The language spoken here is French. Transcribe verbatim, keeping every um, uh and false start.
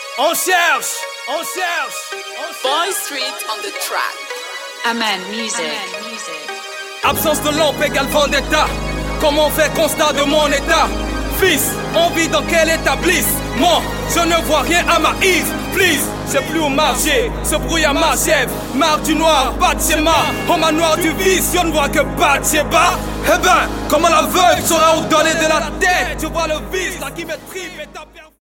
On cherche, on cherche, on cherche. Boy Street on the track. Amen Music. Amen Music. Absence de lampe égale vendetta. Comment on fait constat de mon état? Fils, on vit dans quel établissement? Je ne vois rien à ma Yves, please. J'ai plus où marcher, ce bruit à ma chèvre. Marre du noir, pas de schéma. Au manoir du vice, je ne vois que pas de schéma. Eh ben, comment la veuve saura où donner de la tête? Je vois le vice, là qui me tripe et tape.